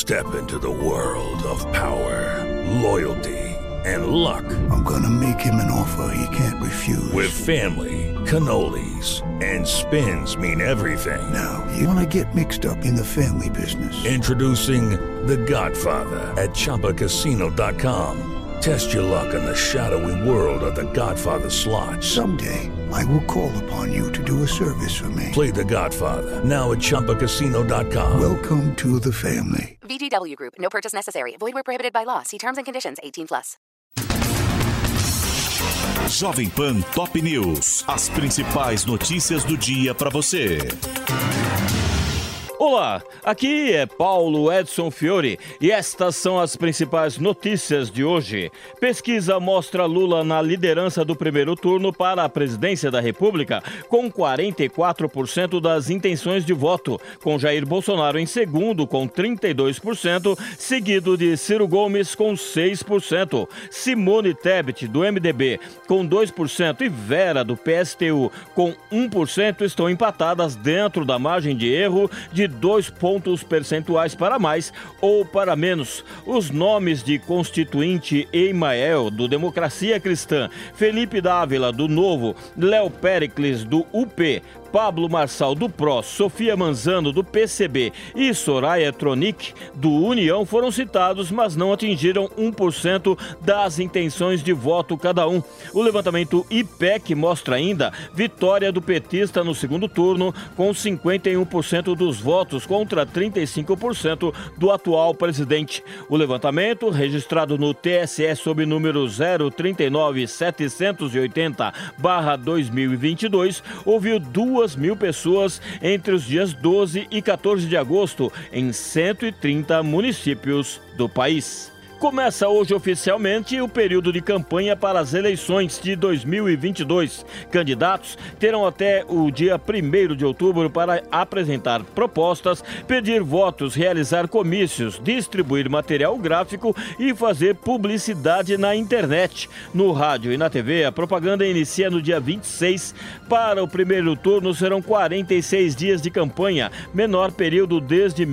Step into the world of power, loyalty, and luck. I'm gonna make him an offer he can't refuse. With family, cannolis, and spins mean everything. Now, you wanna get mixed up in the family business. Introducing The Godfather at ChumbaCasino.com. Test your luck in the shadowy world of The Godfather slot. Someday, I will call upon you to do a service for me. Play The Godfather now at ChumbaCasino.com. Welcome to the family. VGW Group. No purchase necessary. Void where prohibited by law. See terms and conditions. 18+. Jovem Pan Top News. As principais notícias do dia para você. Olá, aqui é Paulo Edson Fiore e estas são as principais notícias de hoje. Pesquisa mostra Lula na liderança do primeiro turno para a presidência da República, com 44% das intenções de voto, com Jair Bolsonaro em segundo, com 32%, seguido de Ciro Gomes, com 6%, Simone Tebet, do MDB, com 2% e Vera, do PSTU, com 1%, estão empatadas dentro da margem de erro de 2 pontos percentuais para mais ou para menos. Os nomes de Constituinte Emael, do Democracia Cristã, Felipe Dávila, do Novo, Léo Péricles, do UP, Pablo Marçal, do PROS, Sofia Manzano, do PCB e Soraya Tronic, do União, foram citados, mas não atingiram 1% das intenções de voto cada um. O levantamento IPEC mostra ainda vitória do petista no segundo turno, com 51% dos votos contra 35% do atual presidente. O levantamento, registrado no TSE sob número 039.780/2022, ouviu 2.000 pessoas entre os dias 12 e 14 de agosto em 130 municípios do país. Começa hoje oficialmente o período de campanha para as eleições de 2022. Candidatos terão até o dia 1º de outubro para apresentar propostas, pedir votos, realizar comícios, distribuir material gráfico e fazer publicidade na internet. No rádio e na TV, a propaganda inicia no dia 26. Para o primeiro turno serão 46 dias de campanha, menor período desde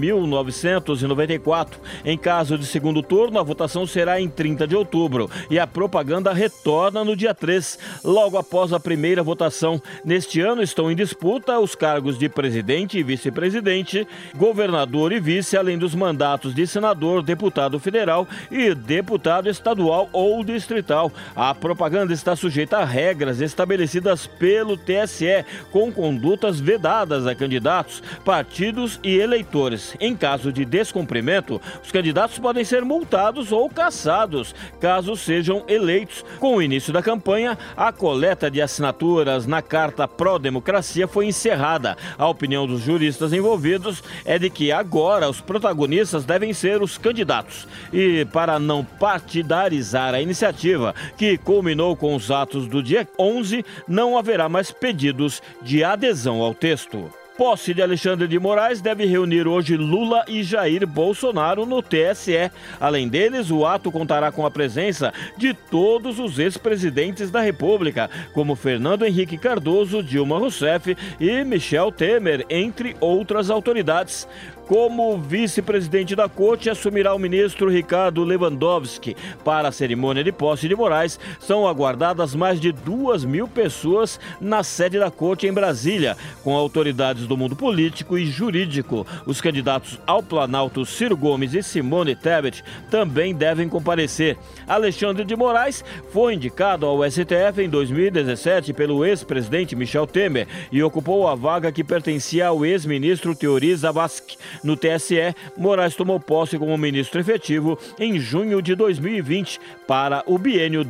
1994. Em caso de segundo turno, a votação será em 30 de outubro e a propaganda retorna no dia 3, logo após a primeira votação. Neste ano estão em disputa os cargos de presidente e vice-presidente, governador e vice, além dos mandatos de senador, deputado federal e deputado estadual ou distrital. A propaganda está sujeita a regras estabelecidas pelo TSE, com condutas vedadas a candidatos, partidos e eleitores. Em caso de descumprimento, os candidatos podem ser multados ou cassados, caso sejam eleitos. Com o início da campanha, a coleta de assinaturas na Carta Pró-Democracia foi encerrada. A opinião dos juristas envolvidos é de que agora os protagonistas devem ser os candidatos. E para não partidarizar a iniciativa, que culminou com os atos do dia 11, não haverá mais pedidos de adesão ao texto. Posse de Alexandre de Moraes deve reunir hoje Lula e Jair Bolsonaro no TSE. Além deles, o ato contará com a presença de todos os ex-presidentes da República, como Fernando Henrique Cardoso, Dilma Rousseff e Michel Temer, entre outras autoridades. Como vice-presidente da Corte, assumirá o ministro Ricardo Lewandowski. Para a cerimônia de posse de Moraes, são aguardadas mais de 2.000 pessoas na sede da Corte em Brasília, com autoridades do mundo político e jurídico. Os candidatos ao Planalto, Ciro Gomes e Simone Tebet, também devem comparecer. Alexandre de Moraes foi indicado ao STF em 2017 pelo ex-presidente Michel Temer e ocupou a vaga que pertencia ao ex-ministro Teori Zavascki. No TSE, Moraes tomou posse como ministro efetivo em junho de 2020 para o biênio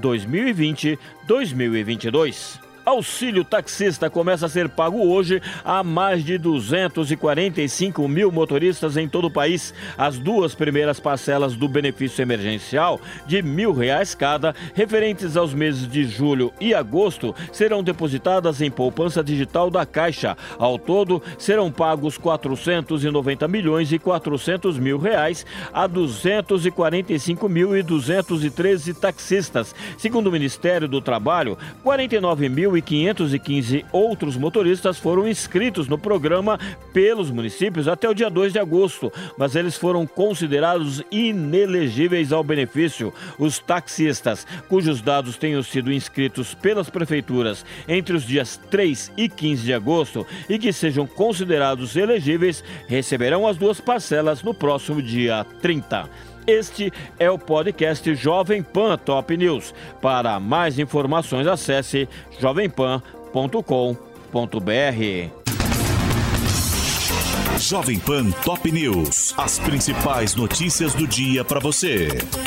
2020-2022. Auxílio taxista começa a ser pago hoje a mais de 245 mil motoristas em todo o país. As duas primeiras parcelas do benefício emergencial, de R$1.000 cada, referentes aos meses de julho e agosto, serão depositadas em poupança digital da Caixa. Ao todo, serão pagos 490 milhões e 400 mil reais a 245.213 taxistas. Segundo o Ministério do Trabalho, 49.000 1.515 outros motoristas foram inscritos no programa pelos municípios até o dia 2 de agosto, mas eles foram considerados inelegíveis ao benefício. Os taxistas, cujos dados tenham sido inscritos pelas prefeituras entre os dias 3 e 15 de agosto e que sejam considerados elegíveis, receberão as 2 parcelas no próximo dia 30. Este é o podcast Jovem Pan Top News. Para mais informações, acesse jovempan.com.br. Jovem Pan Top News. As principais notícias do dia para você.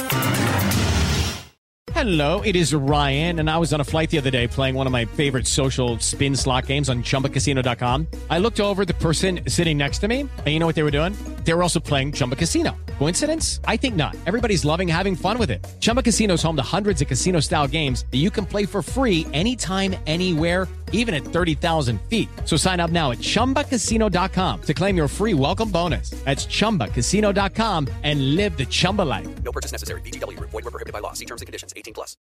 Hello, it is Ryan, and I was on a flight the other day playing one of my favorite social spin slot games on ChumbaCasino.com. I looked over the person sitting next to me, and you know what they were doing? They were also playing Chumba Casino. Coincidence? I think not. Everybody's loving having fun with it. Chumba Casino is home to hundreds of casino-style games that you can play for free anytime, anywhere, even at 30,000 feet. So sign up now at ChumbaCasino.com to claim your free welcome bonus. That's ChumbaCasino.com and live the Chumba life. No purchase necessary. VGW. Void where prohibited by law. See terms and conditions. 18+.